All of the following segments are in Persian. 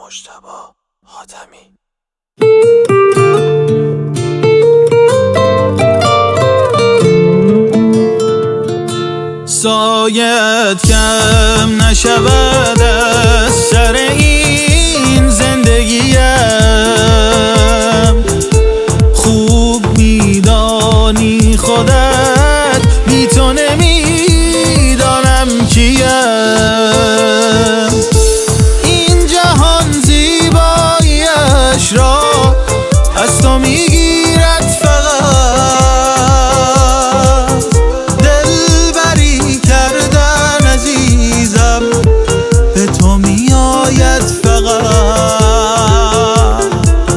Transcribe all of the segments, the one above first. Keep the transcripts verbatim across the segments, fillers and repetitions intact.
مجتبی حاتمی. سایت کم نشود از سر این زندگیم، خوب میدانی خودت بی تو نمیدانم کیم. این جهان زیباییش را از تو میگیرد فقط، دلبری کردن عزیزم به تو میآید فقط.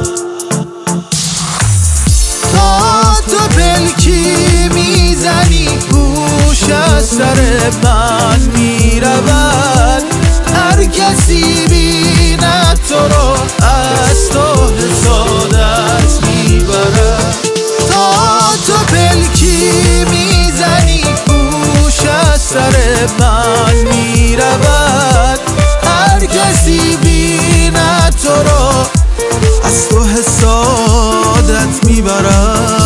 تا تو پلکی میزنی گوش از سر من میرود، هر کسی بیند تو رو از تو حسادت میبرد. تا تو پلکی میزنی گوش از سر من میرود، هر کسی بیند تو رو از تو حسادت میبرد.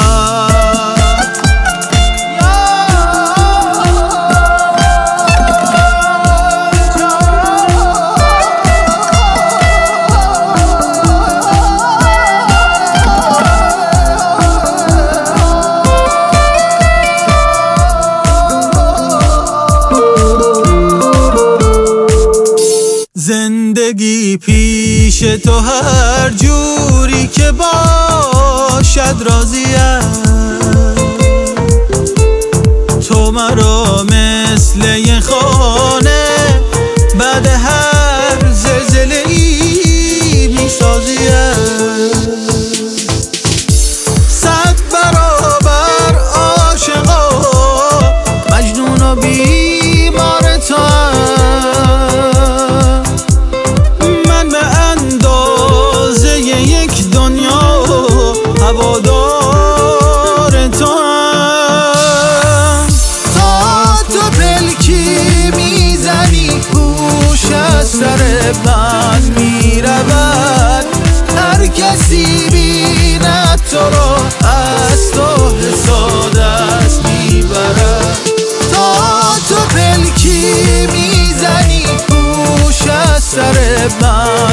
زندگی پیش تو هر جوری که باشد راضیم، تو مرا مثل یه خانه بعد هر زلزله ای میسازیم. صد برابر عاشقا مجنون و بیمار تو هوادار تو هم. تا تو پلکی میزنی گوش از سر من میرود، هر کسی بیند تو رو از تو حسادت میبرد. تا تو پلکی میزنی گوش از سر من